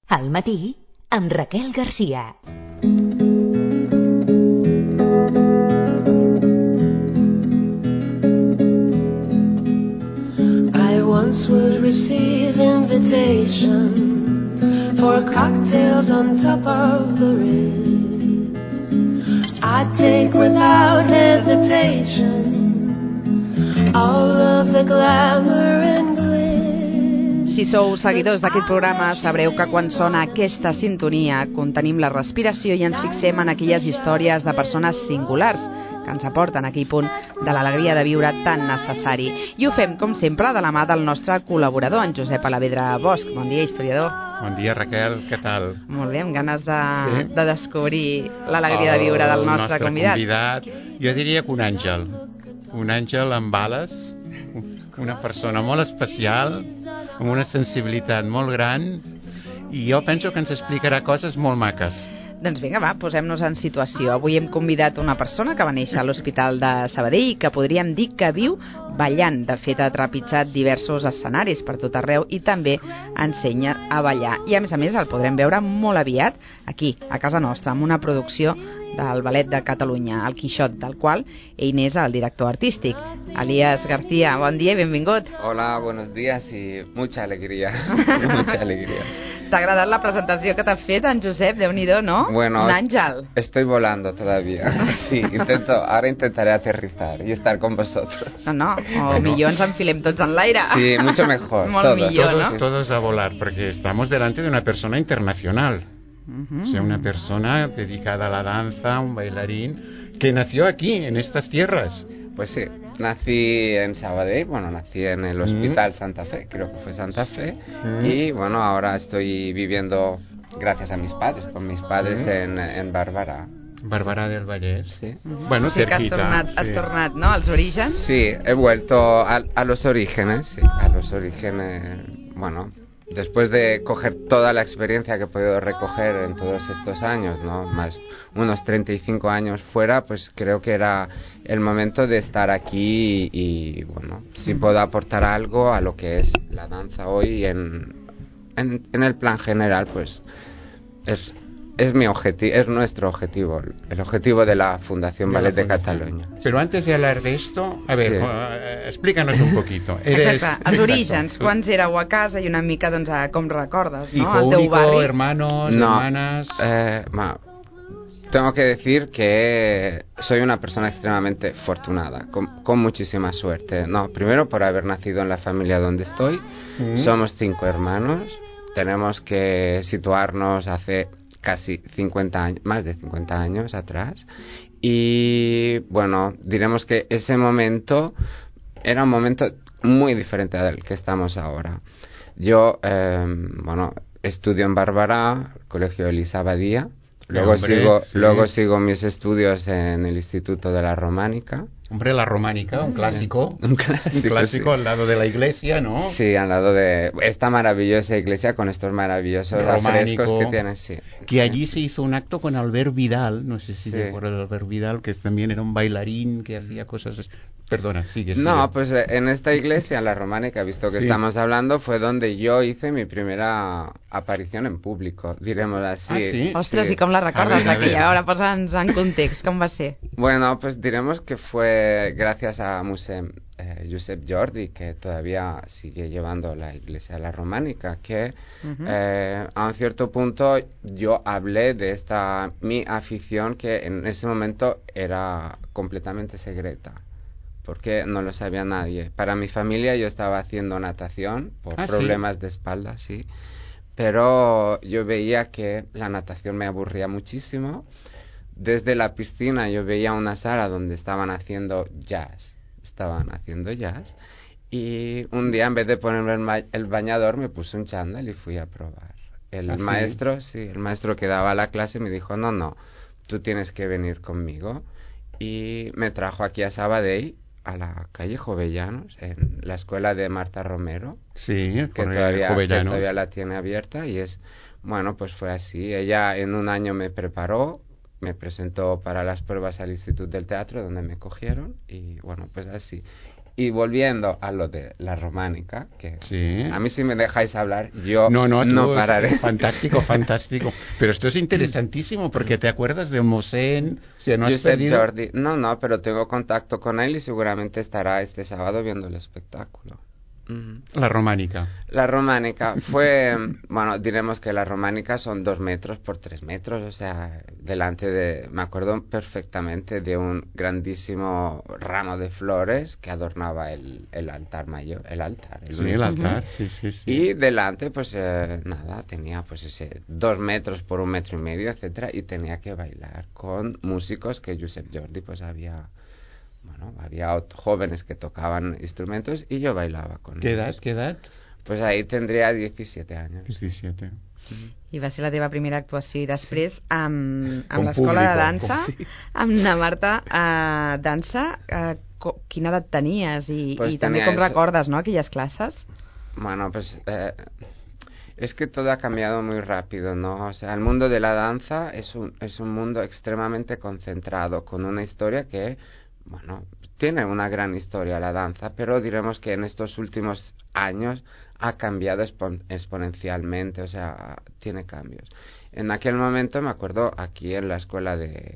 Al matí, amb Raquel Garcia. I once would receive invitations for cocktails on top of the Ritz. I'd take without hesitation all of the glamour and glitter. Si sou seguidors d'aquest programa, sabreu que quan sona aquesta sintonia contenim la respiració i ens fixem en aquelles històries de persones singulars que ens aporten a aquell punt de l'alegria de viure tan necessari. I ho fem, com sempre, de la mà del nostre col·laborador, en Josep Alavedra Bosch. Bon dia, historiador. Bon dia, Raquel, què tal? Molt bé, amb ganes de descobrir l'alegria de viure del nostre convidat. Jo diria que un àngel amb ales, una persona molt especial, amb una sensibilitat molt gran, i jo penso que ens explicarà coses molt maques. Doncs vinga, va, posem-nos en situació. Avui hem convidat una persona que va néixer a l'Hospital de Sabadell i que podríem dir que viu ballant. De fet, ha trepitjat diversos escenaris per tot arreu i també ensenya a ballar. I a més, el podrem veure molt aviat aquí, a casa nostra, amb una producció del Ballet de Catalunya, el Quixot, del qual ell n'és el director artístic. Elías García, bon dia i benvingut. Hola, buenos días y mucha alegría. Mucha alegría. T'ha agradat la presentació que t'ha fet en Josep? Déu-n'hi-do, no? Bueno, un àngel. Estoy volando todavía. Sí, ahora intentaré aterrizar y estar con vosotros. No, o millor ens enfilem tots en l'aire. Sí, mucho mejor. Molt millor, ¿no? Todos a volar, porque estamos delante de una persona internacional. O sea, una persona dedicada a la danza, un bailarín, que nació aquí, en estas tierras. Pues sí, nací en Sabadell, nací en el Hospital Santa Fe, creo que fue Santa Fe, y bueno, ahora estoy viviendo, gracias a mis padres, con mis padres en Bàrvara. Bàrvara del Vallès. Sí. Bueno, sí, cerquita. Que has tornat, ¿no?, als orígens. Sí, he vuelto a los orígenes, sí, a los orígenes, bueno, después de coger toda la experiencia que he podido recoger en todos estos años, ¿no?, más unos 35 años fuera, pues creo que era el momento de estar aquí y bueno, si puedo aportar algo a lo que es la danza hoy en el plan general, pues es mi objetivo, es nuestro objetivo, el objetivo de la Fundación Ballet de Catalunya. Pero antes de hablar de esto, a ver, explícanos un poquito. Exacte, els orígens, quants éreu a casa i una mica, doncs, com recordes, no?, Hijo el teu único, barri. hermanos, hermanas... Tengo que decir que soy una persona extremadamente afortunada, con muchísima suerte. No, primero por haber nacido en la familia donde estoy. Somos 5 hermanos. Tenemos que situarnos hace casi 50 años, más de 50 años atrás. Y bueno, diremos que ese momento era un momento muy diferente del que estamos ahora. Yo, estudio en Bàrvara, Colegio Elisa Badia. Luego sigo mis estudios en el Instituto de la Románica. Hombre, la Románica, un clásico. Un clásico, sí. Al lado de la iglesia, ¿no? Sí, al lado de esta maravillosa iglesia con estos maravillosos afrescos que tiene, sí. Que allí se hizo un acto con Albert Vidal, no sé si te acuerdas de Albert Vidal, que también era un bailarín que hacía cosas... Perdona, sigue. No, pues en esta iglesia, la Románica, visto que estamos hablando, fue donde yo hice mi primera aparición en público, diremos así. Ah, sí? Ostres, i com la recordes, aquella? Ara posa'ns en context, com va ser? Bueno, pues diremos que fue gracias a Josep Jordi, que todavía sigue llevando la iglesia de la Románica, que a un cierto punto yo hablé de mi afición, que en ese momento era completamente secreta, porque no lo sabía nadie. Para mi familia yo estaba haciendo natación por problemas de espalda, sí, pero yo veía que la natación me aburría muchísimo. Desde la piscina yo veía una sala donde estaban haciendo jazz, y un día, en vez de ponerme el bañador, me puse un chándal y fui a probar. El maestro que daba la clase me dijo, no, tú tienes que venir conmigo, y me trajo aquí a Sabadell, a la calle Jovellanos, en la escuela de Marta Romero, que todavía la tiene abierta, y pues fue así. Ella en un año me preparó, me presentó para las pruebas al Instituto del Teatro, donde me cogieron, y bueno, pues así. Y volviendo a lo de la románica, que Sí. a mí si me dejáis hablar, yo No, pararé. Fantástico, fantástico. Pero esto es interesantísimo porque te acuerdas de Mosén. Si no has Josep pedido... Jordi. No, pero tengo contacto con él y seguramente estará este sábado viendo el espectáculo. La románica. La románica fue, bueno, diremos que la románica son 2 metros por 3 metros, o sea, me acuerdo perfectamente de un grandísimo ramo de flores que adornaba el altar mayor, el altar. Sí, el altar, sí. Y delante, pues nada, tenía pues ese 2 metros por 1 metro y medio, etcétera, y tenía que bailar con músicos que Josep Jordi pues había jóvenes que tocaban instrumentos y yo bailaba con ellos. ¿Qué edad? Pues ahí tendría 17 años. 17. I va ser la teva primera actuació i després amb Com l'escola de público, dansa, amb na Marta, dansa, quina edat tenies i també com recordes, no, aquelles classes? Bueno, pues es que todo ha cambiado muy rápido, ¿no? O sea, el mundo de la danza es un mundo extremadamente concentrado, con una historia que, bueno, tiene una gran historia la danza, pero diremos que en estos últimos años ha cambiado exponencialmente, o sea, tiene cambios. En aquel momento me acuerdo aquí en la escuela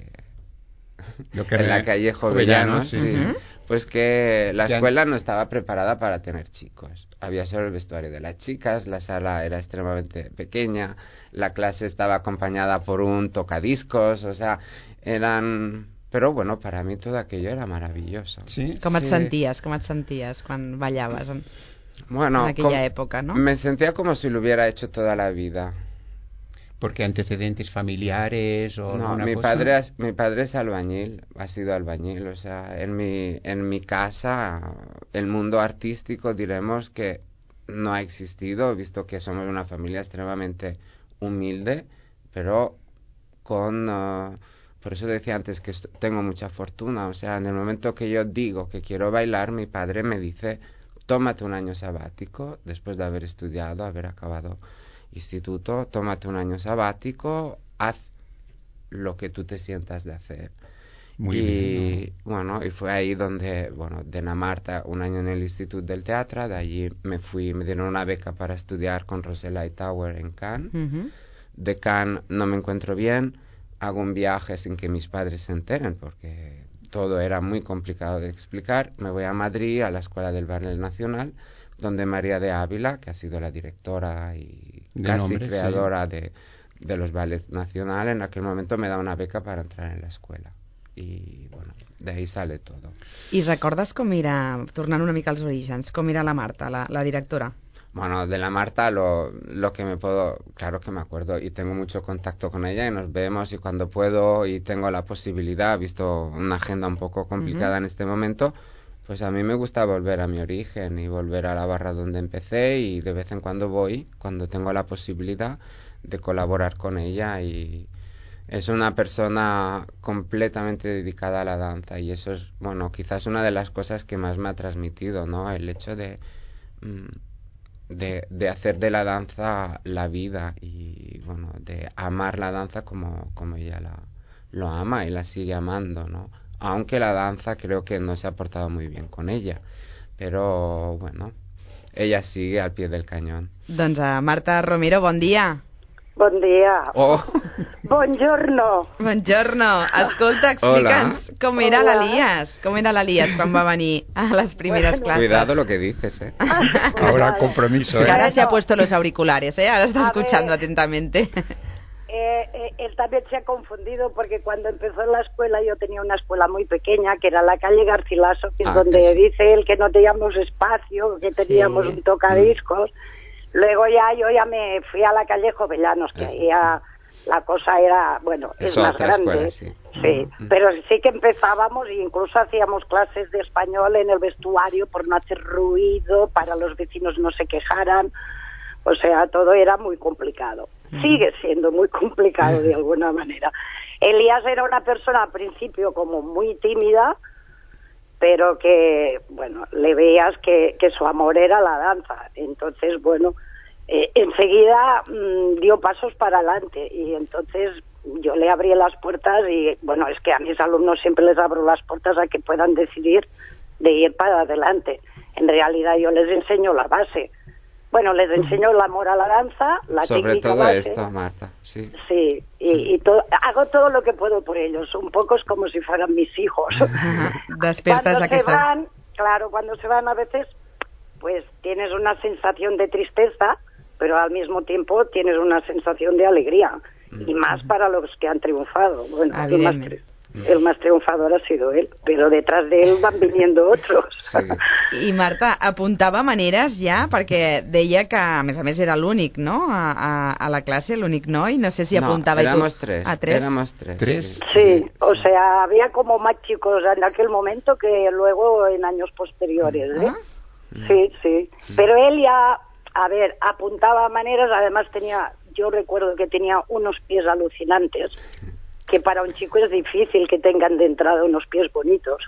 en la calle Jovellanos, sí, pues que la escuela no estaba preparada para tener chicos. Había solo el vestuario de las chicas, la sala era extremadamente pequeña, la clase estaba acompañada por un tocadiscos, o sea, Però, bueno, para mí todo aquello era maravilloso. Sí? Com et senties quan ballaves en aquella època, no? Me sentía como si lo hubiera hecho toda la vida. ¿Porque antecedentes familiares o no, alguna mi cosa? Mi padre es albañil, ha sido albañil, o sea, en mi casa el mundo artístico diremos que no ha existido, visto que somos una familia extremadamente humilde, pero por eso decía antes que tengo mucha fortuna, o sea, en el momento que yo digo que quiero bailar, mi padre me dice, tómate un año sabático, después de haber estudiado, haber acabado instituto, tómate un año sabático, haz lo que tú te sientas de hacer. Muy bien, ¿no? Bueno, y fue ahí donde, bueno, de Namarta, un año en el Instituto del Teatro, de allí me dieron una beca para estudiar con Rosella Hightower en Cannes. De Cannes no me encuentro bien, hago un viaje sin que mis padres se enteren porque todo era muy complicado de explicar. Me voy a Madrid, a la Escuela del Ballet Nacional, donde María de Ávila, que ha sido la directora y casi creadora de los ballets nacionales, en aquel momento me da una beca para entrar en la escuela. I, bueno, de ahí sale todo. I recordes com era, tornant una mica als orígens, com era la Marta, la directora? Bueno, de la Marta lo que me puedo, claro que me acuerdo y tengo mucho contacto con ella y nos vemos y cuando puedo y tengo la posibilidad, visto una agenda un poco complicada en este momento, pues a mí me gusta volver a mi origen y volver a la barra donde empecé y de vez en cuando voy, cuando tengo la posibilidad de colaborar con ella y es una persona completamente dedicada a la danza y eso es, bueno, quizás una de las cosas que más me ha transmitido, ¿no? El hecho de hacer de la danza la vida y bueno, de amar la danza como ella lo ama y la sigue amando, ¿no? Aunque la danza creo que no se ha portado muy bien con ella, pero bueno, ella sigue al pie del cañón. Doncs Marta Romero, bon dia. Bon dia. Oh. Buongiorno. Buongiorno. Escolta, explica'ns com era l'Elias. Com era l'Elias quan va venir a les primeres clases. Cuidado lo que dices, ¿eh? Ahora compromiso, ¿eh? Ahora se ha puesto los auriculares, ¿eh? Ahora está escuchando atentamente. Él también se ha confundido porque cuando empezó en la escuela yo tenía una escuela muy pequeña que era la calle Garcilaso, que es donde dice él que no teníamos espacio, que teníamos un tocadiscos. Luego yo ya me fui a la calle Jovellanos, que ahí la cosa era, bueno, es más grande. Escuela, sí, pero sí que empezábamos e incluso hacíamos clases de español en el vestuario por no hacer ruido, para los vecinos no se quejaran. O sea, todo era muy complicado. Sigue siendo muy complicado de alguna manera. Elías era una persona al principio como muy tímida, pero que, bueno, le veías que su amor era la danza. Entonces, bueno, enseguida dio pasos para adelante y entonces yo le abrí las puertas y, bueno, es que a mis alumnos siempre les abro las puertas a que puedan decidir de ir para adelante. En realidad yo les enseño la base. Bueno, les enseño el amor a la danza, la Sobre técnica todo base. esto, Marta, sí. Sí, hago todo lo que puedo por ellos. Un poco es como si fueran mis hijos. Despiertes Cuando se aquesta... van, claro, cuando se van a veces, pues tienes una sensación de tristeza, pero al mismo tiempo tienes una sensación de alegría. Y más para los que han triunfado. Bueno, el más triunfador ha sido él, pero detrás de él van viniendo otros. Sí. I Marta, apuntava maneres ja? Perquè deia que, a més era l'únic, no?, a la clase, l'únic noi. No sé si apuntava... éramos y tú... tres. ¿A tres? Éramos tres. ¿Tres? Sí, o sea, había como más chicos en aquel momento que luego en años posteriores, ¿eh? Sí. Pero él ya, a ver, apuntaba maneras, además yo recuerdo que tenía unos pies alucinantes, que para un chico es difícil que tengan de entrada unos pies bonitos.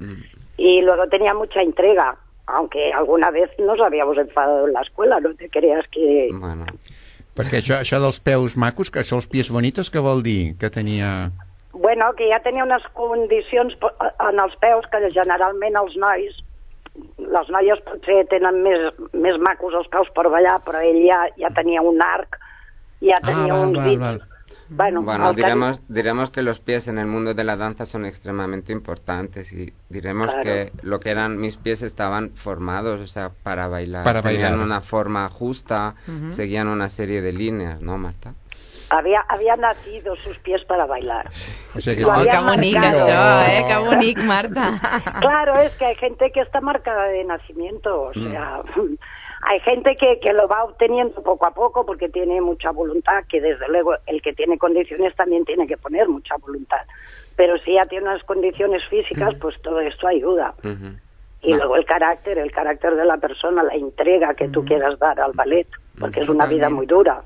Y luego tenía mucha entrega, aunque alguna vez nos habíamos enfadado en la escuela, no te creas que... Bueno. Perquè això dels peus macos, que són els pies bonitos, què vol dir? Que tenia... Bueno, que ja tenia unes condicions en els peus que generalment els nois, les noies potser tenen més macos els peus per ballar, però ell ja tenia un arc, ja tenia uns dits. Val. Bueno, diremos que los pies en el mundo de la danza son extremadamente importantes y diremos que lo que eran mis pies estaban formados, o sea, para bailar. Tenían una forma justa, seguían una serie de líneas, ¿no, Marta? Había nacido sus pies para bailar. O sea que que bonic això, que bonic, Marta. Claro, es que hay gente que está marcada de nacimiento, o sea... Hay gente que lo va obteniendo poco a poco porque tiene mucha voluntad, que desde luego el que tiene condiciones también tiene que poner mucha voluntad. Pero si ya tiene unas condiciones físicas, pues todo esto ayuda. Y luego el carácter de la persona, la entrega que tú quieras dar al ballet, porque es una vida muy dura.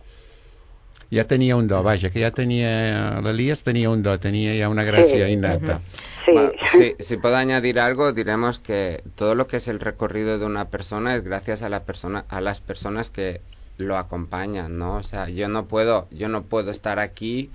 Ja tenia un do, vaja, que ja tenia... L'Elias tenia un do, tenia ja una gràcia innata. Sí. Bueno, si puedo añadir algo, diremos que todo lo que es el recorrido de una persona es gracias a las personas que lo acompañan, ¿no? O sea, yo no puedo estar aquí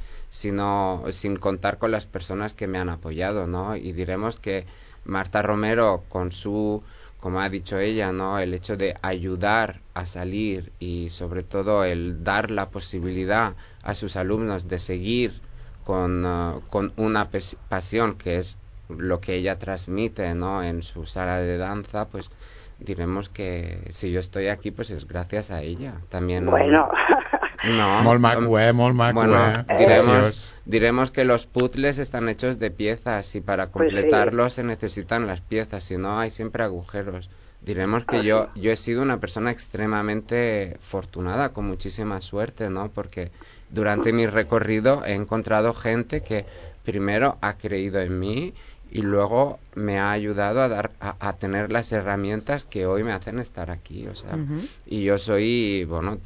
sin contar con las personas que me han apoyado, ¿no? Y diremos que Marta Romero, con su, como ha dicho ella, ¿no?, el hecho de ayudar a salir y sobre todo el dar la posibilidad a sus alumnos de seguir con una pasión, que es lo que ella transmite, ¿no?, en su sala de danza, pues diremos que si yo estoy aquí, pues es gracias a ella. También. Bueno. No. Molt maco, Bueno, diremos que los puzzles están hechos de piezas y para completarlos se necesitan las piezas, si no hay siempre agujeros. Diremos que yo he sido una persona extremadamente afortunada, con muchísima suerte, ¿no? Porque durante mi recorrido he encontrado gente que primero ha creído en mí y luego me ha ayudado a tener las herramientas que hoy me hacen estar aquí, o sea, y yo soy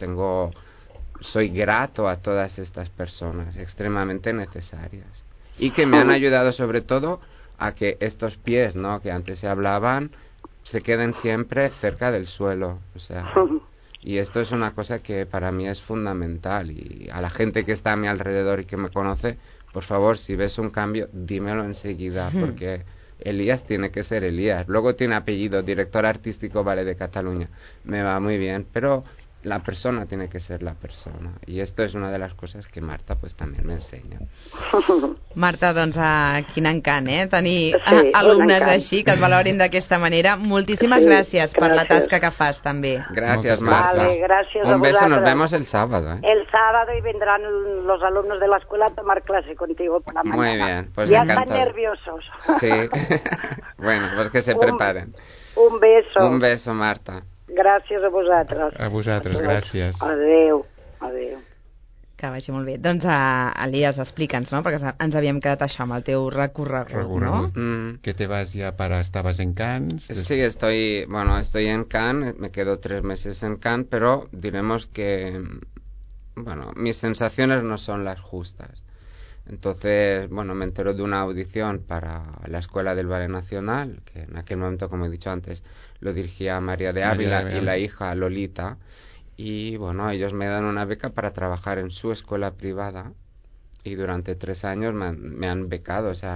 grato a todas estas personas, extremadamente necesarias, y que me han ayudado sobre todo a que estos pies, ¿no?, que antes se hablaban, se queden siempre cerca del suelo, o sea, y esto es una cosa que para mí es fundamental, y a la gente que está a mi alrededor y que me conoce, por favor, si ves un cambio, dímelo enseguida, porque Elías tiene que ser Elías. Luego tiene apellido, director artístico Ballet de Cataluña. Me va muy bien, pero la persona tiene que ser la persona. Y esto es una de las cosas que Marta pues también me enseña. Marta, doncs quin encant, tenir alumnes així que et valorin d'aquesta manera. Moltíssimes gràcies per la tasca que fas també. Gracias, Marta. Vale, gracias un a beso, vosotros. nos vemos el sábado. El sábado y vendrán los alumnos de la escuela a tomar clase contigo por la mañana. Muy bien, pues ya encantado. están nerviosos. Sí. Bueno, pues que se preparen. Un beso. Un beso, Marta. Gràcies a vosaltres. A vosaltres, gràcies. Adéu. Que vagi molt bé. Doncs, Elias, explica'ns, no?, perquè ens havíem quedat això amb el teu recorregut, ¿no? Que te vas ya estabas en Cannes. Sí, estoy en Cannes, me quedo 3 meses en Cannes, pero diremos que, mis sensaciones no son las justas. Entonces, me entero de una audición para la Escuela del Ballet Nacional, que en aquel momento, como he dicho antes, lo dirigía María de Ávila y la hija Lolita, y ellos me dan una beca para trabajar en su escuela privada, y durante 3 años me han becado, o sea,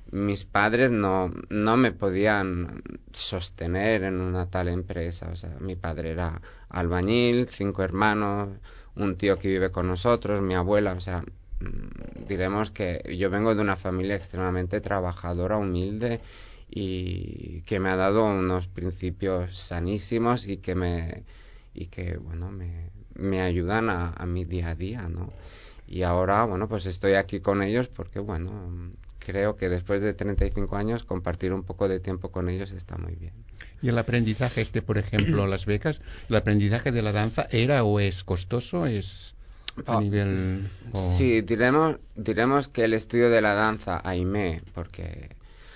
mis padres no me podían sostener en una tal empresa. O sea, mi padre era albañil, 5 hermanos, un tío que vive con nosotros, mi abuela. O sea, diremos que yo vengo de una familia extremadamente trabajadora, humilde, y que me ha dado unos principios sanísimos y que bueno, me ayudan a mi día a día, ¿no? Y ahora, bueno, pues estoy aquí con ellos porque, bueno, creo que después de 35 años compartir un poco de tiempo con ellos está muy bien. Y el aprendizaje por ejemplo, las becas, ¿el aprendizaje de la danza era o es costoso? ¿Es a nivel...? Sí, diremos que el estudio de la danza, AIME, porque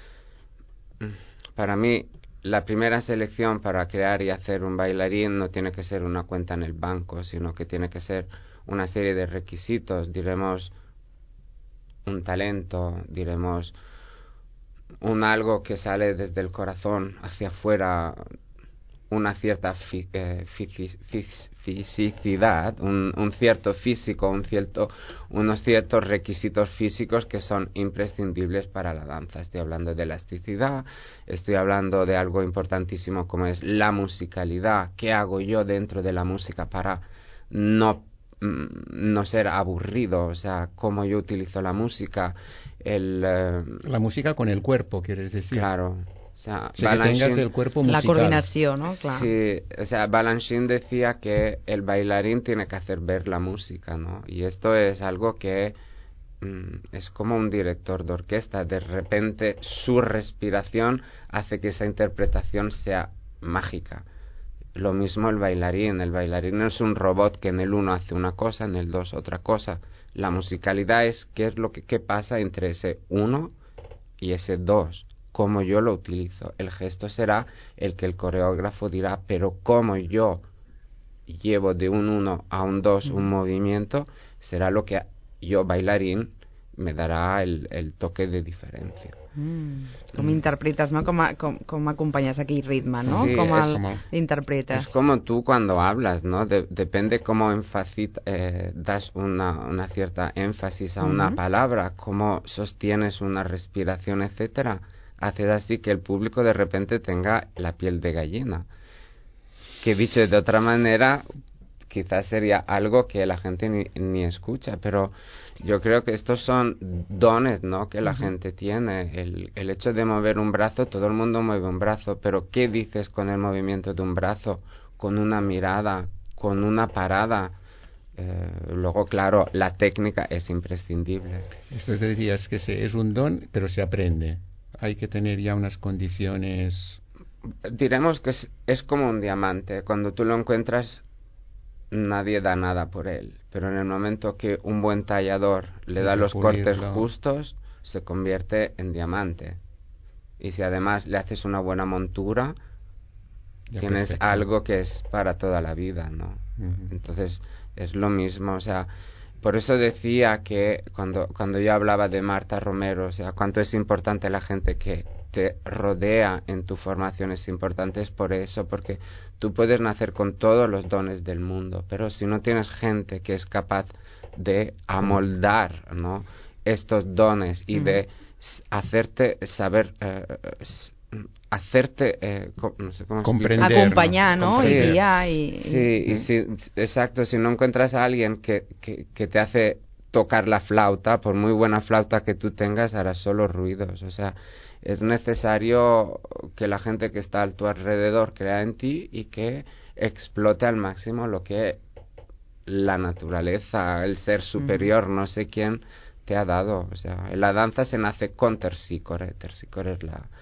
para mí la primera selección para crear y hacer un bailarín no tiene que ser una cuenta en el banco, sino que tiene que ser una serie de requisitos, diremos un talento, diremos un algo que sale desde el corazón hacia afuera, una cierta fisicidad, un cierto físico, unos ciertos requisitos físicos que son imprescindibles para la danza. Estoy hablando de elasticidad, estoy hablando de algo importantísimo como es la musicalidad. ¿Qué hago yo dentro de la música para no ser aburrido? O sea, cómo yo utilizo la música. La música con el cuerpo, quieres decir. Claro. O sea, que tengas el cuerpo musical. La coordinació, no? Clar. Sí, o sea, Balanchine decía que el bailarín tiene que hacer ver la música, ¿no? Y esto es algo que es como un director de orquesta. De repente su respiración hace que esa interpretación sea mágica. Lo mismo el bailarín no es un robot que en el 1 hace una cosa, en el 2 otra cosa. La musicalidad es qué pasa entre ese 1 y ese 2, cómo yo lo utilizo. El gesto será el que el coreógrafo dirá, pero cómo yo llevo de un 1 a un 2 un movimiento, será lo que yo, bailarín, me dará el toque de diferencia. Com interpretes, no? Com acompanyes aquell ritme, no? Sí, com interpretes. Es como tú cuando hablas, ¿no? Depende cómo das una cierta énfasis a una palabra, cómo sostienes una respiración, etcétera. Haces así que el público de repente tenga la piel de gallina. Que dicho de otra manera, quizás sería algo que la gente ni escucha, pero yo creo que estos son dones, ¿no? Que la gente tiene. El hecho de mover un brazo, todo el mundo mueve un brazo, pero ¿qué dices con el movimiento de un brazo? Con una mirada, con una parada. Luego, claro, la técnica es imprescindible. Esto te dirías que es un don, pero se aprende. Hay que tener ya unas condiciones... Diremos que es como un diamante. Cuando tú lo encuentras, nadie da nada por él, pero en el momento que un buen tallador le da los cortes justos, se convierte en diamante. Y si además le haces una buena montura, tienes perfecto. Algo que es para toda la vida, ¿no? Entonces es lo mismo. O sea, por eso decía que cuando yo hablaba de Marta Romero, o sea, cuánto es importante la gente que te rodea en tu formación, es importante, es por eso, porque tú puedes nacer con todos los dones del mundo, pero si no tienes gente que es capaz de amoldar, ¿no?, estos dones y de hacerte saber, no sé cómo comprender, acompañar, ¿no? Y guiar sí, exacto. Si no encuentras a alguien que te hace tocar la flauta, por muy buena flauta que tú tengas, harás solo ruidos. O sea, es necesario que la gente que está a tu alrededor crea en ti y que explote al máximo lo que la naturaleza, el ser superior, no sé quién te ha dado. O sea, la danza se nace con tersicore. Tersicore es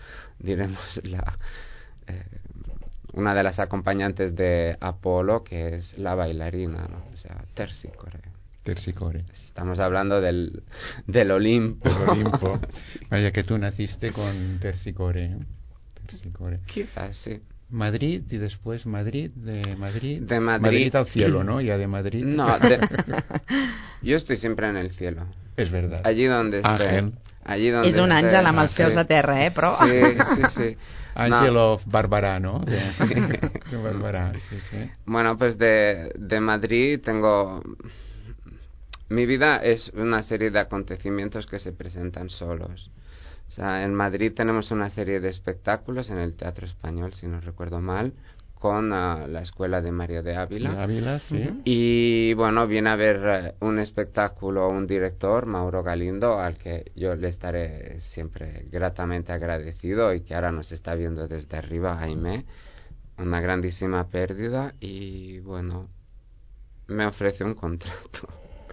una de las acompañantes de Apolo, que es la bailarina, ¿no? O sea, tersicore. Estamos hablando del Olimpo. Del Olimpo. Sí. Vaya que tú naciste con tersicore. Quizás, sí. Madrid y después Madrid. Madrid al cielo, ¿no? Ya de Madrid. No, yo estoy siempre en el cielo. Es verdad. Allí donde esté. És un àngel amb els peus a terra, però... Sí. Ángelo Barbará, ¿no? De Barbará, sí. Bueno, pues de Madrid tengo... Mi vida es una serie de acontecimientos que se presentan solos. O sea, en Madrid tenemos una serie de espectáculos en el Teatro Español, si no recuerdo mal, con la escuela de María de Ávila. De Ávila, sí. Y bueno, viene a ver un espectáculo, un director, Mauro Galindo, al que yo le estaré siempre gratamente agradecido y que ahora nos está viendo desde arriba, Jaime. Una grandísima pérdida y bueno, me ofrece un contrato.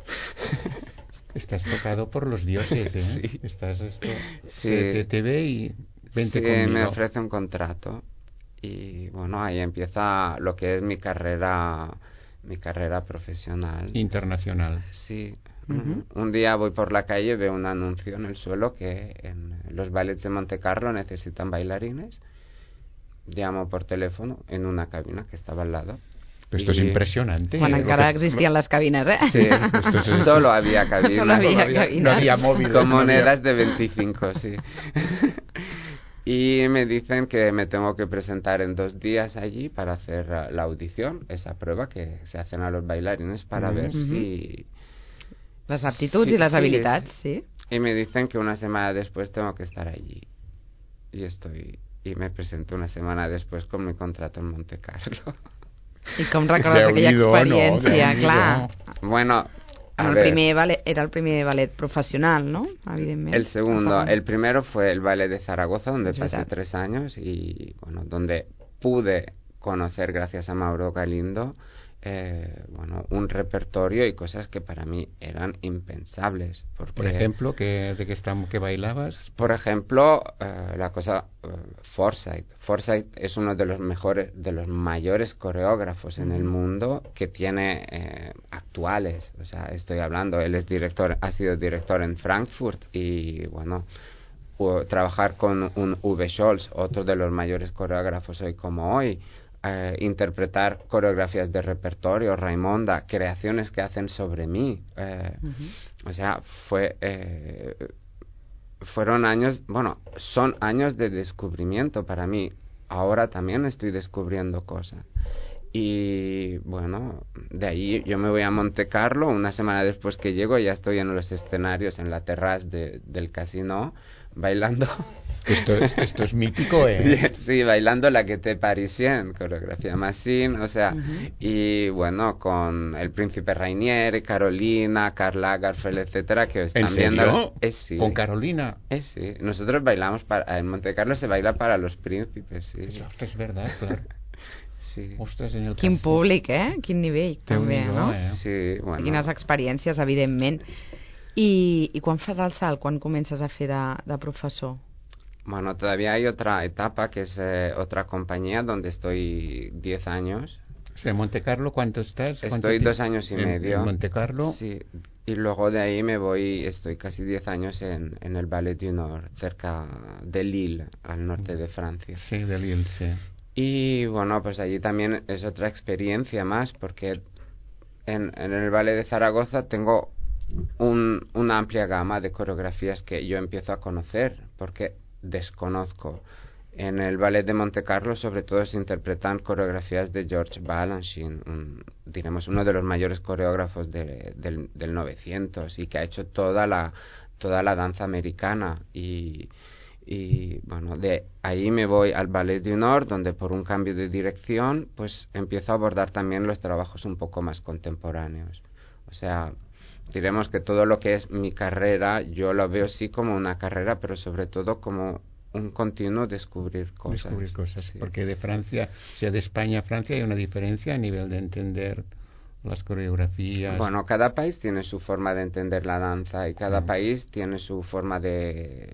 Estás tocado por los dioses, ¿eh? Sí. Estás esto... Sí. Te ve y vente Sí, conmigo. me ofrece un contrato. Y bueno, ahí empieza lo que es mi carrera profesional. Internacional. Sí. Un día voy por la calle y veo un anuncio en el suelo que en los ballets de Montecarlo necesitan bailarines. Llamo por teléfono en una cabina que estaba al lado. Esto es impresionante. Quan encara existien les cabines, ¿eh? Sí, solo había cabinas. Solo había cabinas. No había móviles. Con monedas de 25, sí. Y me dicen que me tengo que presentar en 2 días allí para hacer la audición, esa prueba que se hacen a los bailarines para ver si... Les aptituds i les habilitats, sí. Y me dicen que una semana después tengo que estar allí. Y me presento una semana después con mi contrato en Montecarlo. I com recordes aquella experiència? No, clar. Bueno, Era el primer ballet professional, ¿no? Evidentment. El segundo. El primero fue el ballet de Zaragoza, donde Es pasé verdad. 3 años y, bueno, donde pude conocer, gracias a Mauro Galindo, un repertorio y cosas que para mí eran impensables. Porque, Por ejemplo, ¿de qué bailabas? Por ejemplo, la cosa Forsyth. Forsyth es uno de los mayores coreógrafos en el mundo que tiene actuales. O sea, estoy hablando, él es director, ha sido director en Frankfurt y bueno, trabajar con un Uwe Scholz, otro de los mayores coreógrafos hoy como hoy. Interpretar coreografías de repertorio, Raimonda, creaciones que hacen sobre mí. O sea, fueron años, son años de descubrimiento para mí. Ahora también estoy descubriendo cosas. Y bueno, de ahí yo me voy a Montecarlo. Una semana después que llego ya estoy en los escenarios, en la terraza del casino, bailando. Esto es mítico, ¿eh? Sí, bailando la Gaieté Parisienne, coreografía Massin, o sea, y bueno, con el príncipe Rainier, Carolina, Karl Lagerfeld, etcétera, que están ¿En serio? viendo. Sí. ¿Con Carolina? Sí, nosotros bailamos en Montecarlo se baila para los príncipes, sí. Ostres, es verdad, claro. Sí. Ostres, en el Quin cas- públic, Quin nivell, també, Déu-n'hi-do, no? Sí, bueno. I quines experiències, evidentment. I quan fas el salt? Quan comences a fer de professor? Bueno, todavía hay otra etapa que es otra compañía donde estoy 10 años. O sea, en Montecarlo, ¿cuánto estás? Estoy 2 años y medio. En Montecarlo. Sí, y luego de ahí me voy, estoy casi 10 años en el Ballet du Nord, cerca de Lille, al norte de Francia. Sí, de Lille, sí. Y bueno, pues allí también es otra experiencia más, porque en el Ballet de Zaragoza tengo una amplia gama de coreografías que yo empiezo a conocer, porque desconozco. En el Ballet de Montecarlo sobre todo se interpretan coreografías de George Balanchine, diremos uno de los mayores coreógrafos del 900 y que ha hecho toda la danza americana y bueno, de ahí me voy al Ballet du Nord, donde por un cambio de dirección pues empiezo a abordar también los trabajos un poco más contemporáneos. O sea, diremos que todo lo que es mi carrera yo lo veo sí como una carrera, pero sobre todo como un continuo descubrir cosas. Sí. Porque de Francia, o sea, de España a Francia hay una diferencia a nivel de entender las coreografías. Bueno, cada país tiene su forma de entender la danza y cada país tiene su forma de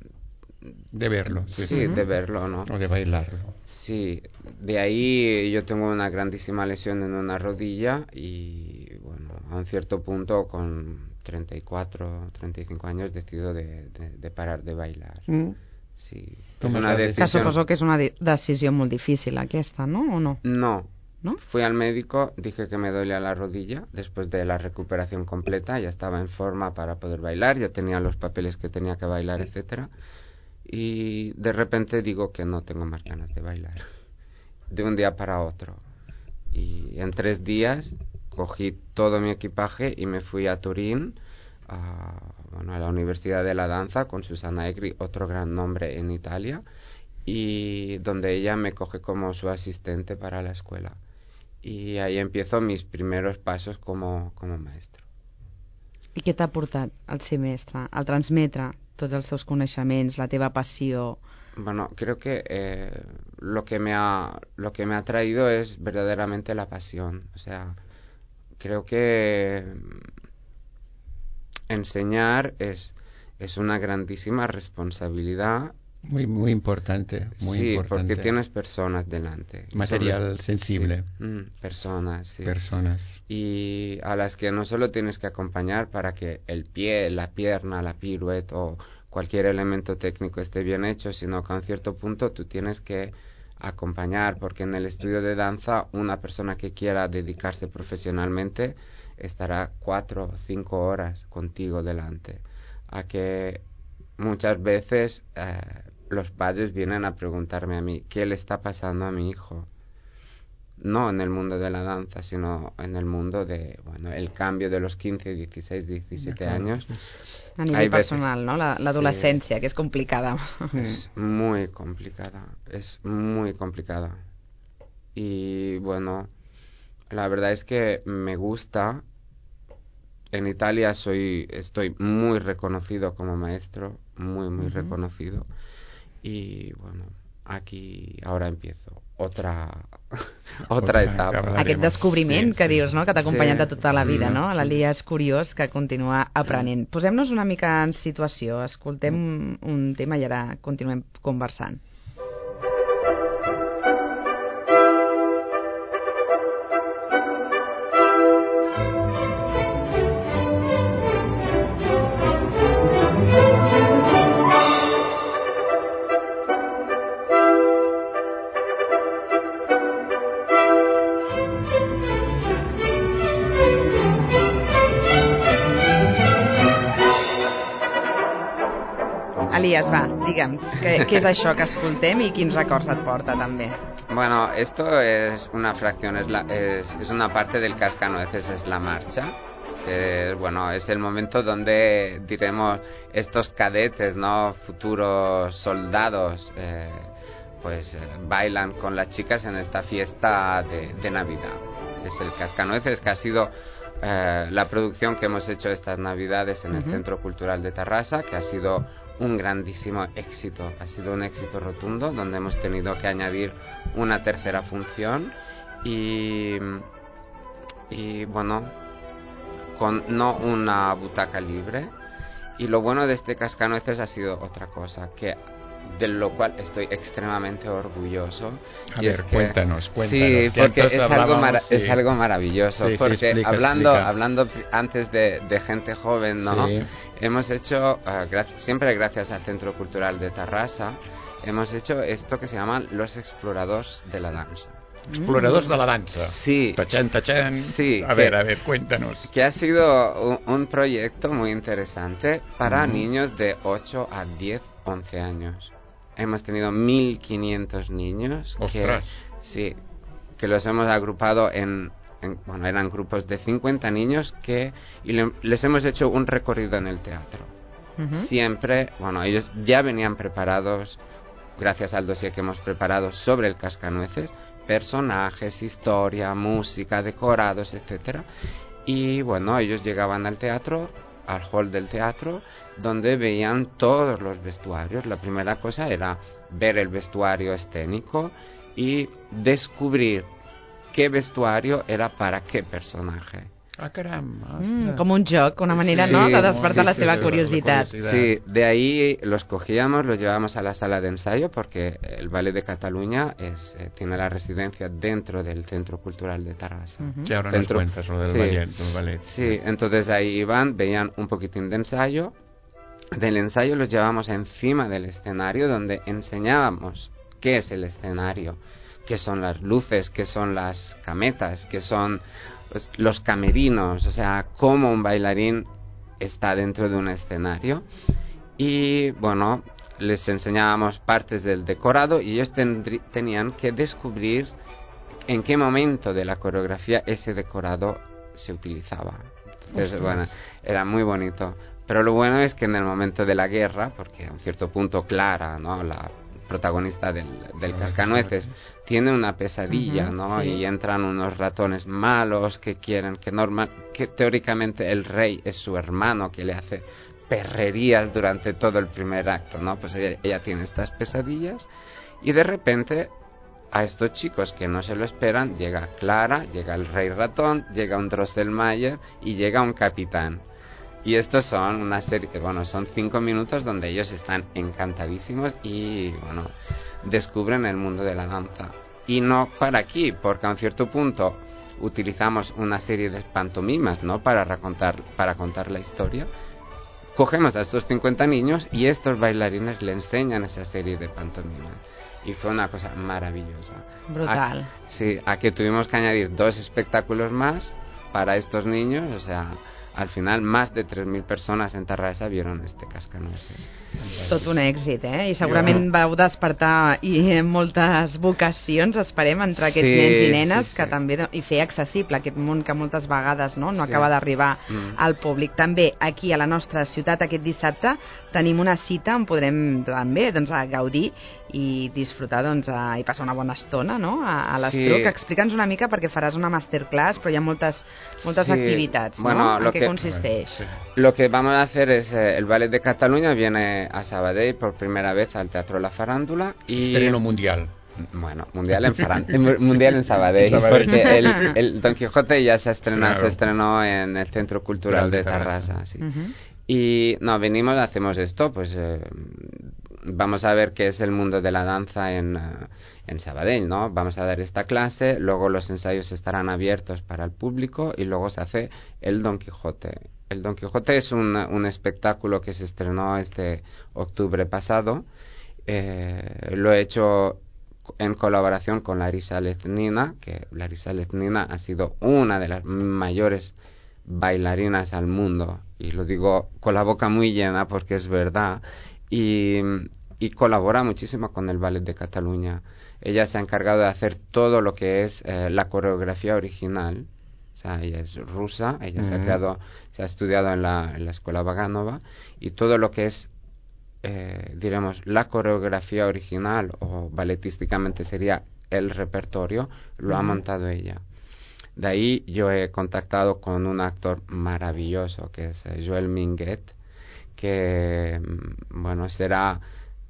verlo. Sí, de verlo, ¿no? O de bailarlo. Sí, de ahí yo tengo una grandísima lesión en una rodilla y bueno, a un cierto punto con 34, 35 años decido de parar de bailar. Sí. Com una decisión... Suposo que és una decisió molt difícil aquesta, no? O no? No. ¿No? Fui al médico, dije que me dolía la rodilla, después de la recuperación completa, ya estaba en forma para poder bailar, ya tenía los papeles que tenía que bailar, etcétera. Y de repente digo que no tengo más ganas de bailar, de un día para otro. Y en 3 días cogí todo mi equipaje y me fui a Turín a la Universidad de la Danza con Susana Egri, otro gran nombre en Italia, y donde ella me coge como su asistente para la escuela. Y ahí empiezo mis primeros pasos como maestro. I què t'ha portat el ser mestre, el transmetre tots els teus coneixements, la teva passió? Bueno, creo que lo que me ha traído es verdaderamente la pasión. O sea, creo que enseñar es una grandísima responsabilidad. Muy importante, sí, porque tienes personas delante. Material sensible. Sí, personas, sí. Personas. Y a las que no solo tienes que acompañar para que el pie, la pierna, la pirueta o cualquier elemento técnico esté bien hecho, sino que a un cierto punto tú tienes que acompañar, porque en el estudio de danza una persona que quiera dedicarse profesionalmente estará 4 o 5 horas contigo delante. A que muchas veces los padres vienen a preguntarme a mí ¿qué le está pasando a mi hijo? No en el mundo de la danza, sino en el mundo de, el cambio de los 15, 16, 17 años. A nivell personal, ¿no? La adolescencia, sí, que es complicada. Es muy complicada, Y bueno, la verdad es que me gusta. En Italia estoy muy reconocido como maestro, muy reconocido. Y bueno, aquí ahora empiezo otra etapa. Aquest descobriment que dius, no?, que t'ha acompanyat tota la vida, no? L'Elia és curiós que continua aprenent. Posem-nos una mica en situació, escoltem un tema i ara continuem conversant. Elias, va, digue'ns, què és això que escoltem i quins records et porta també? Bueno, esto es una fracción, es una parte del Cascanueces, es la marcha. Es el momento donde, diremos, estos cadetes, ¿no?, futuros soldados, bailan con las chicas en esta fiesta de Navidad. Es el Cascanueces, que ha sido la producción que hemos hecho estas Navidades en el Centro Cultural de Tarrasa, que ha sido un grandísimo éxito, ha sido un éxito rotundo, donde hemos tenido que añadir una tercera función y bueno, con no una butaca libre. Y lo bueno de este Cascanueces ha sido otra cosa, de lo cual estoy extremadamente orgulloso. Cuéntanos. Sí, porque es algo maravilloso. Sí, porque explica. Hablando antes de gente joven, ¿no? Sí. Hemos hecho, siempre gracias al Centro Cultural de Tarrasa, hemos hecho esto que se llaman los exploradors de la danza. Exploradors de la danza. Sí. Tachan. Sí. A ver, cuéntanos. Que ha sido un proyecto muy interesante para niños de 8 a 10, 11 años. Hemos tenido 1.500 niños que los hemos agrupado eran grupos de 50 niños y les hemos hecho un recorrido en el teatro. Siempre, ellos ya venían preparados, gracias al dossier que hemos preparado sobre el Cascanueces, personajes, historia, música, decorados, etcétera. Y ellos llegaban al teatro, al hall del teatro, donde veían todos los vestuarios. La primera cosa era ver el vestuario escénico y descubrir qué vestuario era para qué personaje. Ah, caramba. Com un joc, una manera, sí, ¿no?, de despertar la seva curiositat. Sí, de ahí los cogíamos, los llevábamos a la sala de ensayo, porque el Ballet de Cataluña tiene la residencia dentro del Centro Cultural de Tarrasa. Sí, ahora nos cuentas lo del ballet. Sí, entonces ahí iban, veían un poquitín de ensayo. Del ensayo los llevábamos encima del escenario, donde enseñábamos qué es el escenario, qué son las luces, qué son las cametas, qué son los camerinos, o sea, cómo un bailarín está dentro de un escenario. Y les enseñábamos partes del decorado y ellos tenían que descubrir en qué momento de la coreografía ese decorado se utilizaba. Entonces, bueno, era muy bonito. Pero lo bueno es que en el momento de la guerra, porque a un cierto punto Clara, ¿no?, la protagonista del Cascanueces, tiene una pesadilla, ¿no? Sí. Y entran unos ratones malos que quieren que teóricamente el rey es su hermano, que le hace perrerías durante todo el primer acto, ¿no? Pues ella tiene estas pesadillas y de repente a estos chicos que no se lo esperan llega Clara, llega el rey ratón, llega un Drosselmayer y llega un capitán. Y estos son una serie, bueno, son 5 minutos donde ellos están encantadísimos y, bueno, descubren el mundo de la danza. Y no para aquí, porque a un cierto punto utilizamos una serie de pantomimas, ¿no?, para contar la historia. Cogemos a estos 50 niños y estos bailarines le enseñan esa serie de pantomimas. Y fue una cosa maravillosa. Brutal. Sí, a que tuvimos que añadir 2 espectáculos más para estos niños, o sea, al final más de 3.000 persones en Terrassa vieron este Cascanueces. Tot un èxit, I segurament vau despertar moltes vocacions, esperem, entre aquests nens i nenes, que també, i fer accessible aquest món que moltes vegades no acaba d'arribar al públic. També aquí a la nostra ciutat aquest dissabte tenim una cita on podrem també gaudir i disfrutar i passar una bona estona, no?, a l'Estruc. Explica'ns una mica, perquè faràs una masterclass, però hi ha moltes activitats, bueno, ¿no? ¿En qué consiste? Lo que vamos a hacer es, el Ballet de Cataluña viene a Sabadell por primera vez al Teatro La Farándula y... Estreno mundial. Bueno, mundial en Sabadell, porque el Don Quijote ya se estrenó en el Centro Cultural de Terrassa, sí. Y venimos, hacemos esto, pues vamos a ver qué es el mundo de la danza en Sabadell, ¿no? Vamos a dar esta clase, luego los ensayos estarán abiertos para el público y luego se hace el Don Quijote. El Don Quijote es un espectáculo que se estrenó este octubre pasado. Lo he hecho en colaboración con Larisa Leznina, que Larisa Leznina ha sido una de las mayores bailarinas al mundo, y lo digo con la boca muy llena porque es verdad, y colabora muchísimo con el Ballet de Cataluña. Ella se ha encargado de hacer todo lo que es la coreografía original. O sea, ella es rusa, ella se ha estudiado en la escuela Vaganova, y todo lo que es diremos la coreografía original, o balletísticamente sería el repertorio, lo ha montado ella. De ahí yo he contactado con un actor maravilloso que es Joel Minguet, que bueno, será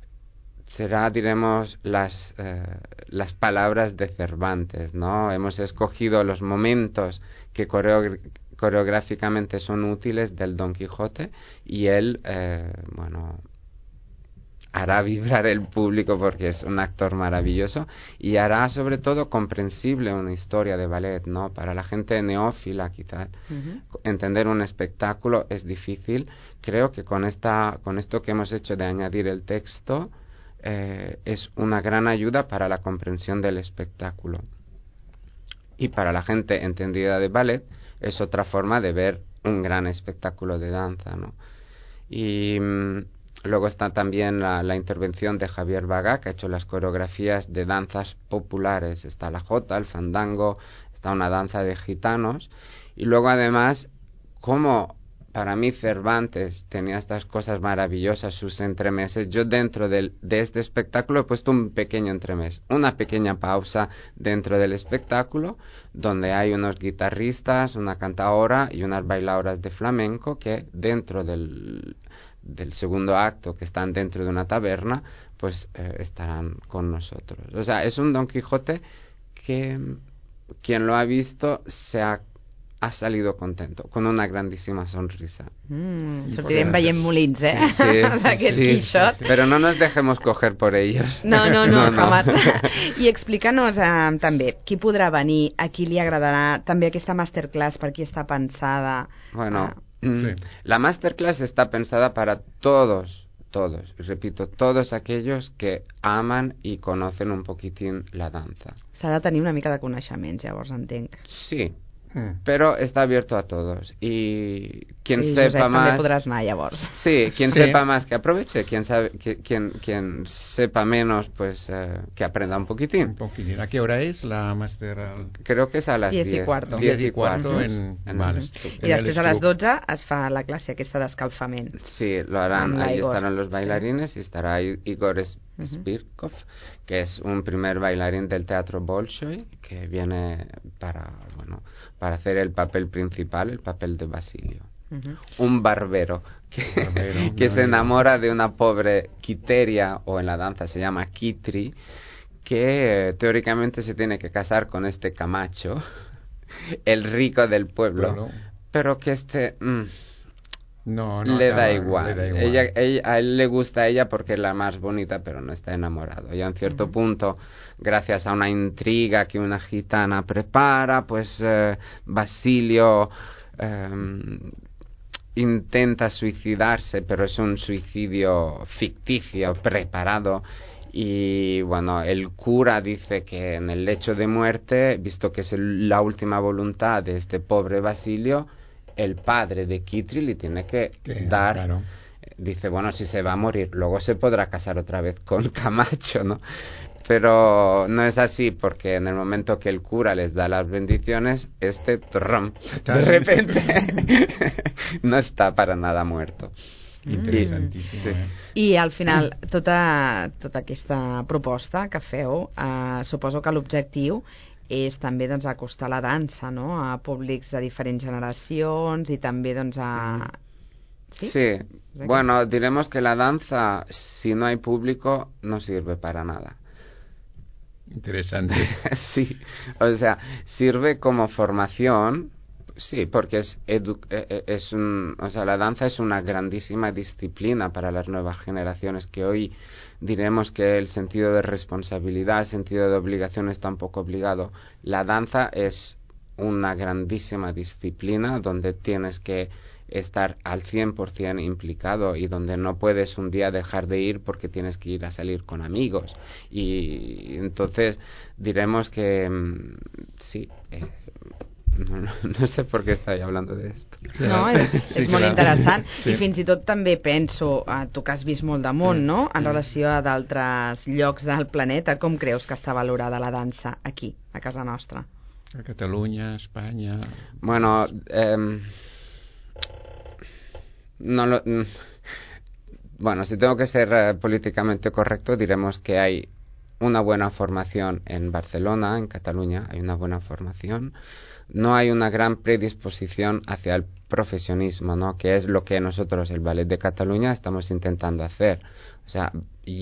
diremos las palabras de Cervantes, ¿no? Hemos escogido los momentos que coreográficamente son útiles del Don Quijote, y él bueno, hará vibrar el público porque es un actor maravilloso, y hará sobre todo comprensible una historia de ballet, ¿no? Para la gente neófila quizás entender un espectáculo es difícil. Creo que con esto que hemos hecho de añadir el texto es una gran ayuda para la comprensión del espectáculo, y para la gente entendida de ballet es otra forma de ver un gran espectáculo de danza, ¿no? Y luego está también la intervención de Javier Bagá, que ha hecho las coreografías de danzas populares. Está la jota, el fandango, está una danza de gitanos. Y luego además, como para mí Cervantes tenía estas cosas maravillosas, sus entremeses, yo dentro de este espectáculo he puesto un pequeño entremés, una pequeña pausa dentro del espectáculo, donde hay unos guitarristas, una cantaora y unas bailadoras de flamenco que dentro del segundo acto, que están dentro de una taberna, pues estarán con nosotros. O sea, es un Don Quijote que quien lo ha visto ha salido contento, con una grandísima sonrisa. Sortirem veient molins, d'aquest Quixot. Però no nos dejemos coger por ellos. No, jamás. I explica'ns també, qui podrà venir, a qui li agradarà, també aquesta masterclass, per qui està pensada. Bueno, la masterclass está pensada para todos, repito, todos aquellos que aman y conocen un poquitín la danza. S'ha de tenir una mica de coneixements, llavors, entenc. Sí, pero está abierto a todos. Y quien I sepa Josep, más... també podràs anar llavors. Sí, quien Sí. sepa más que aproveche, quien sepa menos, pues que aprenda un poquitín. Un poquitín. ¿A qué hora es la máster? Creo que es a las 10 10. y cuarto. 10 y cuarto en vale, I després a les 12 es fa la classe aquesta d'escalfament. Sí, lo harán. Amb Ahí l'Igor. estarán los bailarines y estará Igor Spirkov, que es un primer bailarín del Teatro Bolshoi, que viene para hacer el papel principal, el papel de Basilio. Un barbero que se enamora de una pobre Quiteria, o en la danza se llama Kitri, que teóricamente se tiene que casar con este Camacho, el rico del pueblo, pero que le da igual. A él le gusta a ella porque es la más bonita, pero no está enamorado. Y a un cierto punto, gracias a una intriga que una gitana prepara, pues Basilio intenta suicidarse, pero es un suicidio ficticio, preparado. Y bueno, el cura dice que en el lecho de muerte, visto que es la última voluntad de este pobre Basilio, el padre de Kitri le tiene que dar... Claro. Dice, bueno, si se va a morir, luego se podrá casar otra vez con Camacho, ¿no? Pero no es así, porque en el momento que el cura les da las bendiciones, de repente no está para nada muerto. Interessantíssim. Sí. I al final, tota aquesta proposta que feu, suposo que l'objectiu és també doncs, acostar la dansa, no?, a públics de diferents generacions i també doncs, a... Sí, bueno, diremos que la danza, si no hay público, no sirve para nada. Interesante. Sí, o sea, sirve como formación, sí, porque la danza es una grandísima disciplina para las nuevas generaciones, que hoy diremos que el sentido de responsabilidad, el sentido de obligación está un poco obligado. La danza es una grandísima disciplina donde tienes que estar al 100% implicado y donde no puedes un día dejar de ir porque tienes que ir a salir con amigos. Y entonces diremos que sí, no sé per què estava hablando de esto. No, és molt interessant. I fins i tot també penso, tu que has vist molt de món, no?, en relació a d'altres llocs del planeta, com creus que està valorada la dansa aquí, a casa nostra? A Catalunya, a Espanya... Bueno, bueno, si tengo que ser políticamente correcto, diremos que hay una buena formación en Barcelona, en Cataluña, hay una buena formación. No hay una gran predisposición hacia el profesionismo, ¿no?, que es lo que nosotros, el Ballet de Cataluña, estamos intentando hacer. O sea,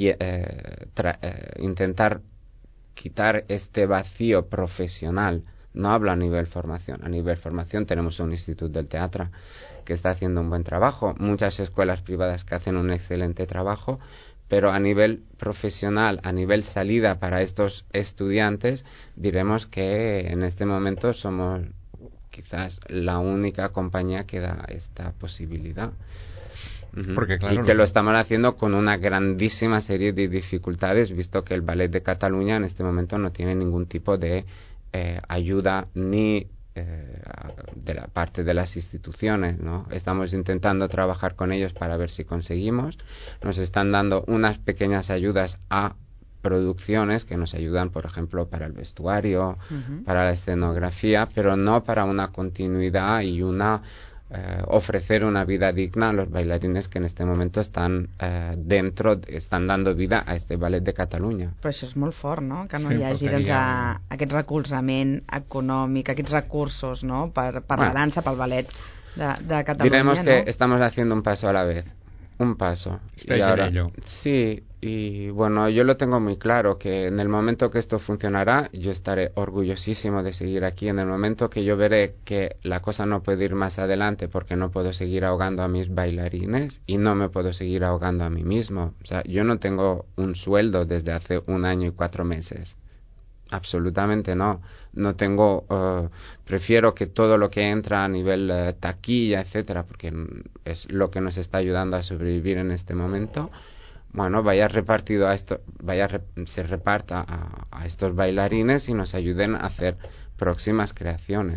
intentar quitar este vacío profesional. No hablo a nivel formación. A nivel formación tenemos un Instituto del Teatro que está haciendo un buen trabajo, muchas escuelas privadas que hacen un excelente trabajo, pero a nivel profesional, a nivel salida para estos estudiantes, diremos que en este momento somos quizás la única compañía que da esta posibilidad. Porque, claro, y que lo estamos haciendo con una grandísima serie de dificultades, visto que el Ballet de Cataluña en este momento no tiene ningún tipo de ayuda ni de la parte de las instituciones, ¿no? Estamos intentando trabajar con ellos para ver si conseguimos. Nos están dando unas pequeñas ayudas a producciones que nos ayudan, por ejemplo, para el vestuario, para la escenografía, pero no para una continuidad y ofrecer una vida digna a los bailarines que en este momento están están dando vida a este Ballet de Catalunya. Però això és molt fort, no?, que no Sí, hi hagi doncs, aquest recolzament econòmic, aquests recursos, no?, per la dansa, pel ballet de Catalunya. Diremos que ¿no? estamos haciendo un paso a la vez. Un paso. Estáis en ello. Sí, y bueno, yo lo tengo muy claro, que en el momento que esto funcionará, yo estaré orgullosísimo de seguir aquí. En el momento que yo veré que la cosa no puede ir más adelante porque no puedo seguir ahogando a mis bailarines y no me puedo seguir ahogando a mí mismo. O sea, yo no tengo un sueldo desde hace 1 año y 4 meses. Absolutamente no. No tengo, prefiero que todo lo que entra a nivel taquilla, etcétera, porque es lo que nos está ayudando a sobrevivir en este momento, bueno, vaya repartido a esto, se reparta a estos bailarines y nos ayuden a hacer próximas creaciones.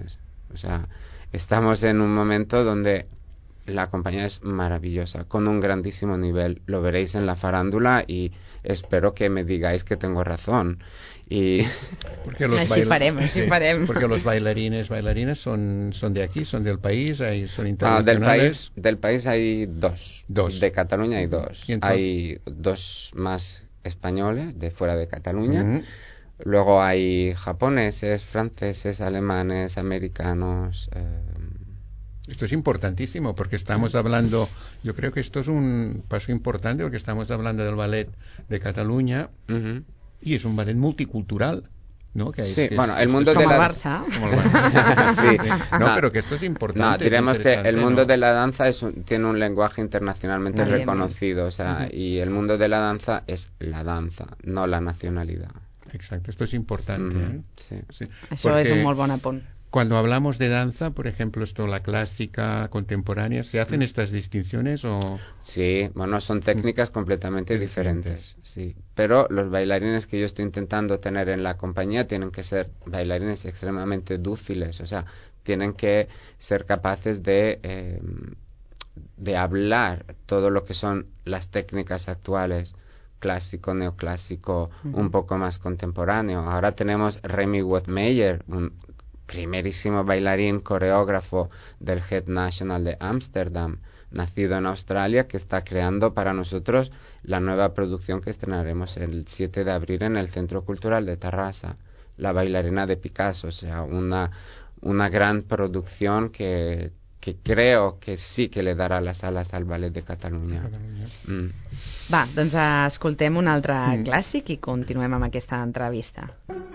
O sea, estamos en un momento donde la compañía es maravillosa, con un grandísimo nivel. Lo veréis en la farándula y espero que me digáis que tengo razón. Y porque los porque los bailarines son de aquí, son del país, son internacionales. Del país hay dos. De Cataluña hay dos. Hay dos más españoles de fuera de Cataluña. Luego hay japoneses, franceses, alemanes, americanos. Esto es importantísimo porque estamos hablando, yo creo que esto es un paso importante porque estamos hablando del ballet de Cataluña y es un ballet multicultural, ¿no? El mundo de la Barça. Como el Barça. No, pero que esto es importante. Diremos que el mundo de la danza tiene un lenguaje internacionalmente reconocido, o sea, y el mundo de la danza es la danza, no la nacionalidad. Exacto, esto es importante. Sí. Això és un molt bon apunt. Cuando hablamos de danza, por ejemplo, la clásica, contemporánea, ¿se hacen estas distinciones o...? Sí, son técnicas completamente diferentes, sí. Pero los bailarines que yo estoy intentando tener en la compañía tienen que ser bailarines extremadamente dúciles, o sea, tienen que ser capaces de hablar todo lo que son las técnicas actuales, clásico, neoclásico, un poco más contemporáneo. Ahora tenemos Remy Woodmeyer, un primerísimo bailarín coreógrafo del Head National de Ámsterdam, nacido en Australia, que está creando para nosotros la nueva producción que estrenaremos el 7 de abril en el Centro Cultural de Tarrasa, La bailarina de Picasso, o sea, una gran producción que creo que sí que le darà les ales al Ballet de Catalunya. Va, doncs escoltem un altre clàssic i continuem amb aquesta entrevista.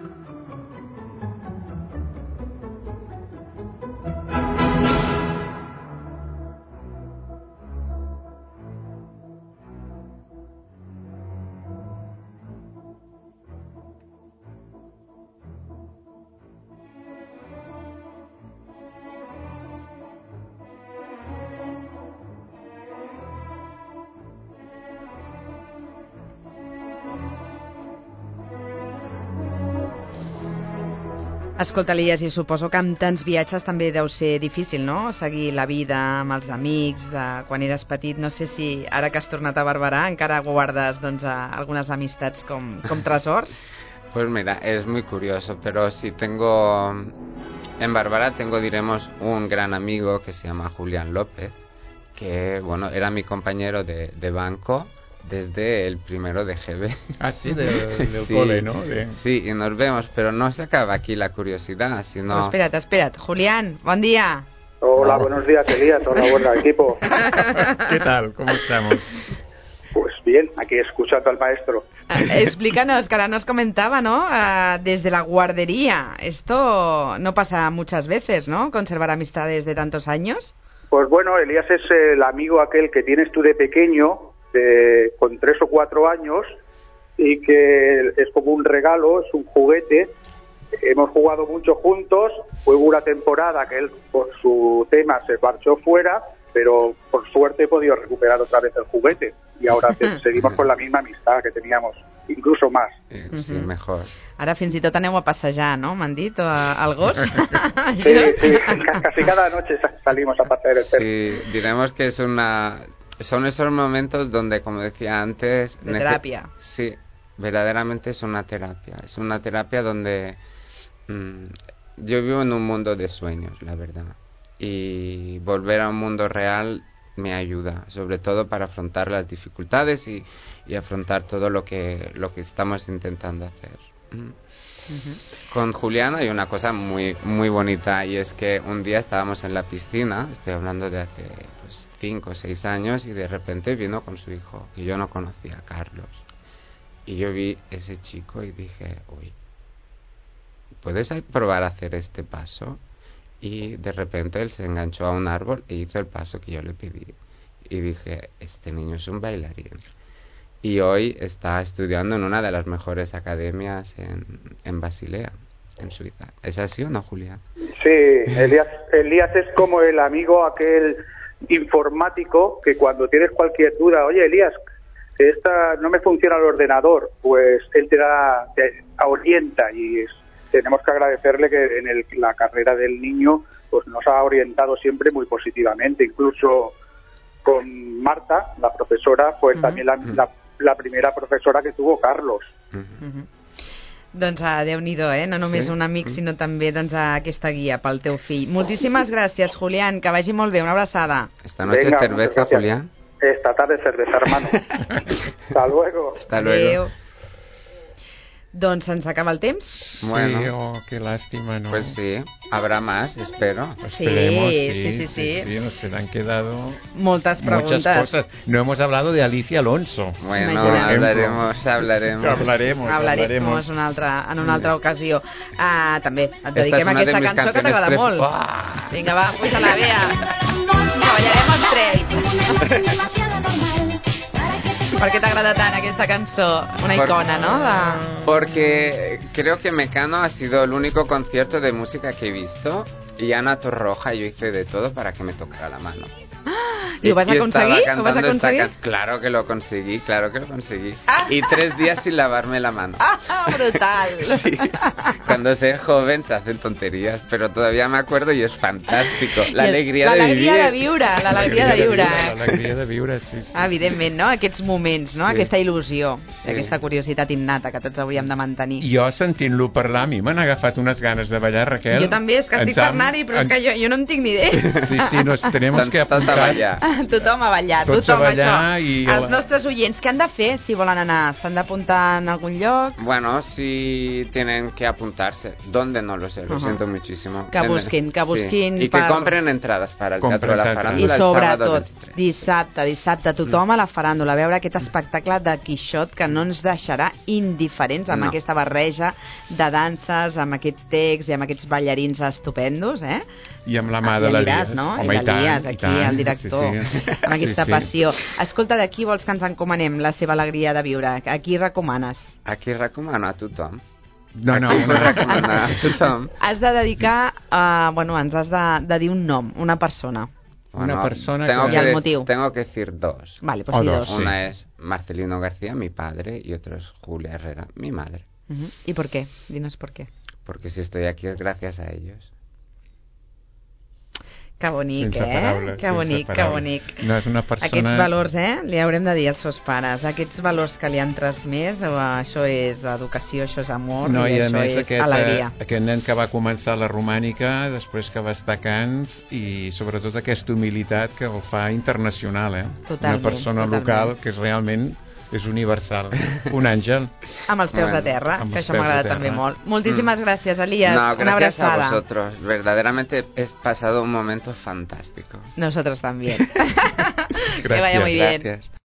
Escolta, Elias, i suposo que amb tants viatges també deu ser difícil, no?, seguir la vida amb els amics de quan eres petit. No sé si ara que has tornat a Barberà encara guardes algunes amistats com tresors. Pues mira, es muy curioso, pero sí en Barberà diremos, un gran amigo que se llama Julián López, que, era mi compañero de banco desde el primero de GB. Ah, sí, del cole, ¿no? Sí, y nos vemos, pero no se acaba aquí la curiosidad, sino... Pero espera't. Julián, buen día. Hola, buenos días, Elías. Hola, buen equipo. ¿Qué tal? ¿Cómo estamos? Pues bien, aquí escuchando al maestro. Explícanos, que ahora nos comentaba, ¿no? Desde la guardería. Esto no pasa muchas veces, ¿no? Conservar amistades de tantos años. Pues bueno, Elías es el amigo aquel que tienes tú de pequeño, con 3 o 4 años, y que es como un regalo, es un juguete. Hemos jugado mucho juntos. Hubo una temporada que él, por su tema, se marchó fuera, pero por suerte he podido recuperar otra vez el juguete. Y ahora seguimos con la misma amistad que teníamos, incluso más. Sí, mejor. Ara fins i tot aneu a passejar, ¿no? M'han dit, al gos. Sí, casi cada noche salimos a pasear el perro. Sí, diremos que son esos momentos donde, como decía antes... De terapia. Sí, verdaderamente es una terapia. Es una terapia donde yo vivo en un mundo de sueños, la verdad. Y volver a un mundo real me ayuda, sobre todo para afrontar las dificultades y afrontar todo lo que estamos intentando hacer. Con Julián hay una cosa muy muy bonita, y es que un día estábamos en la piscina, estoy hablando de hace 5 o 6 años, y de repente vino con su hijo, que yo no conocía, Carlos, y yo vi ese chico y dije, uy, ¿puedes probar a hacer este paso? Y de repente él se enganchó a un árbol e hizo el paso que yo le pedí, y dije, este niño es un bailarín. Y hoy está estudiando en una de las mejores academias en Basilea, en Suiza. ¿Es así o no, Julián? Sí, Elías es como el amigo aquel informático que cuando tienes cualquier duda, oye, Elías, que no me funciona el ordenador, pues él te orienta, y tenemos que agradecerle que en la carrera del niño pues nos ha orientado siempre muy positivamente. Incluso con Marta, la profesora, fue también la primera profesora que tuvo Carlos. Doncs Déu-n'hi-do, no només un amic, sinó també aquesta guia pel teu fill. Moltíssimes gràcies, Julián, que vagi molt bé, una abraçada. Esta noche Venga, cerveza, Julián. Esta tarde cerveza, hermano. Hasta luego. Hasta luego. Adéu. Doncs se'ns acaba el temps. Bueno, sí, qué lástima, ¿no? pues sí, habrá más, espero. Esperemos, sí. Nos han quedado Moltes preguntes. muchas cosas. No hemos hablado de Alicia Alonso. Bueno, Imagina't. hablaremos. En una altra ocasió. També et dediquem Esta es una aquesta de mis cançó que canciones t'agrada molt. Vinga, va, puja-la, Bea. Ballarem els tres. Per què t'agrada tant aquesta cançó? Una icona, ¿no? Porque creo que Mecano ha sido el único concierto de música que he visto, y Ana Torroja, yo hice de todo para que me tocara la mano. ¿Y lo vas a conseguir? ¿Lo vas a conseguir? Claro que lo conseguí. Y 3 días sin lavarme la mano. Brutal. Sí. Cuando se es joven se hacen tonterías, pero todavía me acuerdo y es fantástico. L'alegria de vivir. L'alegria de viure. L'alegria de viure, sí. Evidentment, no? Aquests moments, no? Sí. Aquesta il·lusió, Sí. aquesta curiositat innata que tots hauríem de mantenir. Jo, sentint-lo parlar, a mi m'han agafat unes ganes de ballar, Raquel. Jo també, és que estic per anar-hi, però és que jo no en tinc ni idea. Sí, nos tenemos que apuntar. Tothom a ballar, Tots tothom a ballar això. i Els nostres oients, què han de fer si volen anar? S'han d'apuntar en algun lloc? Bueno, si tienen que apuntarse. ¿Dónde? No lo sé, lo siento muchísimo. Que busquin Sí. Y que compren entradas para el Teatro de la I Farándula el sábado sobretot, 23. dissabte, tothom a la faràndula, a veure aquest espectacle de Quixot que no ens deixarà indiferents amb aquesta barreja de danses, amb aquest text i amb aquests ballarins estupendos, I amb la mà de l'Elias, no? Home, I l'Elias, aquí, el director, amb aquesta passió. Escolta, de qui vols que ens encomanem la seva alegria de viure? A qui recomanes? Aquí recomano a tothom. No. A tothom. Has de dedicar, ens has de dir un nom, una persona. Una persona y el motivo. Tengo que decir 2. Vale, pues di 2. Una es Marcelino García, mi padre, y otro es Julia Herrera, mi madre. ¿Y por qué? Dinos por qué. Porque si estoy aquí es gracias a ellos. Que bonic, que bonic. No, és una persona... Aquests valors, li haurem de dir als seus pares. Aquests valors que li han transmès, això és educació, això és amor, i això és alegria. Aquest nen que va començar la romànica, després que va estar a Cants, i sobretot aquesta humilitat que el fa internacional, Totalment, una persona local que és realment... és universal, un àngel amb els peus a terra, que això m'agrada també molt. Moltíssimes gràcies, Elias, una abraçada. Gracias a vosotros, verdaderamente he pasado un momento fantástico. Nosotros también. Que vaya muy bien. Gracias.